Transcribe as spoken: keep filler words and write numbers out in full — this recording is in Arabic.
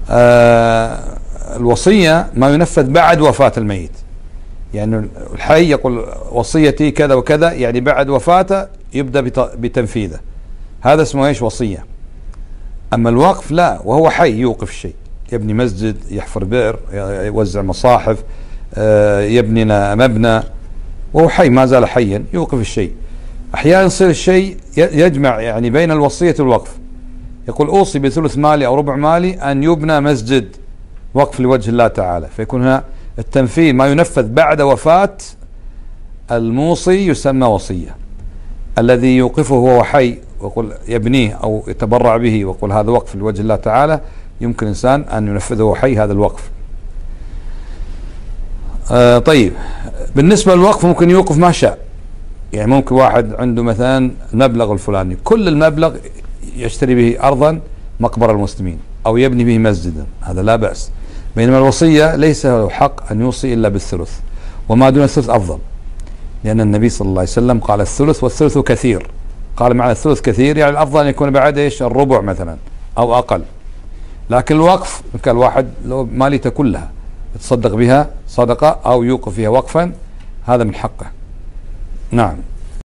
آه الوصية ما ينفذ بعد وفاة الميت، يعني الحي يقول وصيتي كذا وكذا، يعني بعد وفاته يبدأ بتنفيذه، هذا اسمه ايش؟ وصية. اما الوقف لا، وهو حي يوقف الشيء، يبني مسجد، يحفر بئر، يوزع مصاحف، يبني مبنى، وهو حي ما زال حيا يوقف الشيء. احيانا يصير الشيء يجمع يعني بين الوصية والوقف، يقول اوصي بثلث مالي او ربع مالي ان يبنى مسجد وقف لوجه الله تعالى، فيكون هنا التنفيذ ما ينفذ بعد وفاة الموصي يسمى وصية. الذي يوقفه وهو حي ويقول يبنيه أو يتبرع به ويقول هذا وقف لوجه الله تعالى، يمكن إنسان أن ينفذه وهو حي هذا الوقف. آه طيب، بالنسبة للوقف ممكن يوقف ما شاء، يعني ممكن واحد عنده مثلا المبلغ الفلاني، كل المبلغ يشتري به أرضا مقبرة المسلمين أو يبني به مسجدا، هذا لا بأس. بينما الوصية ليس له حق أن يوصي إلا بالثلث، وما دون الثلث أفضل، لأن النبي صلى الله عليه وسلم قال الثلث والثلث كثير، قال معنى الثلث كثير يعني الأفضل أن يكون بعد إيش؟ الربع مثلا أو أقل. لكن الوقف كان الواحد لو ماليته كلها يتصدق بها صدقة أو يوقف فيها وقفا، هذا من حقه. نعم.